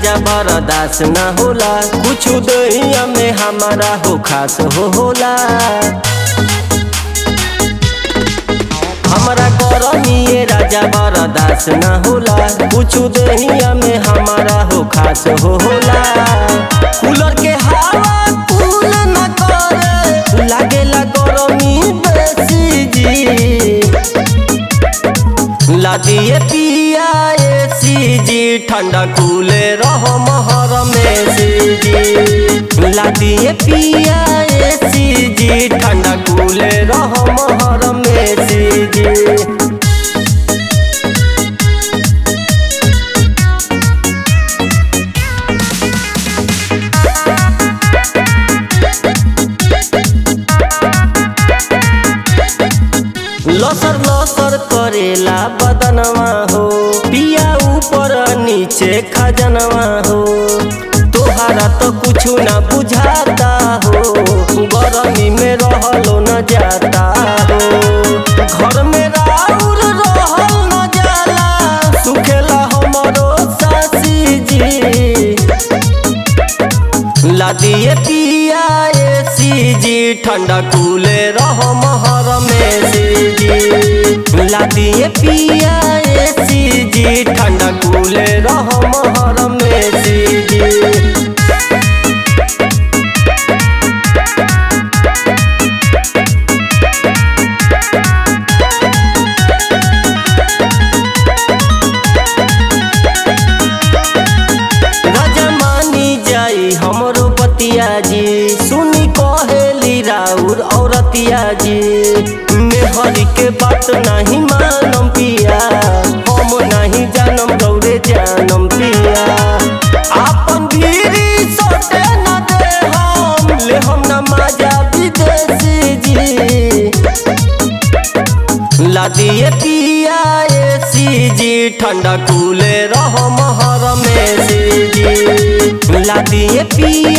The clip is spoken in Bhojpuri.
राजा बर्दाश्त न होला, कुछ दहिया में हमारा हो खास होला। हमारा गरमी राजा बर्दाश्त न होला, कुछ दहिया में हमारा हो खास होला। कूलर के हवा कूल न करे, लागेला गरमी बेसी जी। लादिए पिया एसी जी, ठंडा कूले रहो महर में सी जी। लादिए पिया एसी जी, ठंडा कूले रहो महर में सी जी। लसर लसर करेला बदनवा हो, पिया ऊपर नीचे खजनवा हो। तोहरा तो कुछ न बुझाता हो, गरमी में रहलो न जाता हो। घर में राउर रहल न जाला, सुखेला हमरो सासी जी। लादिए पिया एसी जी, ठंडा कूले रहो महर में सी जी। लादिए पिया एसी जी, ठंडा कूले रहो महर में सी जी। हमरो बतिया जी, सुनी कहेली राउर औरतिया जी। मेहरी के बात नहीं मानम पिया, हम नहीं जानम गौरे जानम पिया। आपन भीरी सोटे न दे हम, ले हम न मजा विदेशी जी। लादिए पिया एसी जी, ठंडा कूले रहो महर में सी जी। लादिए पिया